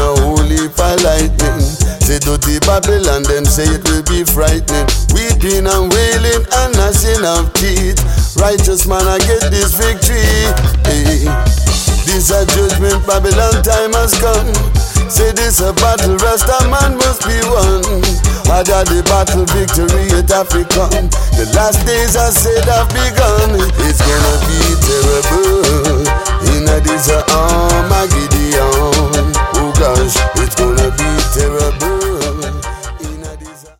a holy for lightning. Say dirty Babylon, them say it will be frightening. Weeping and wailing and gnashing of teeth. Righteous man, I get this victory. Hey. This a judgment, Babylon time has come. Say this a battle, Rasta man must be won. Harder the battle, victory it have become. The last days I said have begun. It's gonna be terrible in this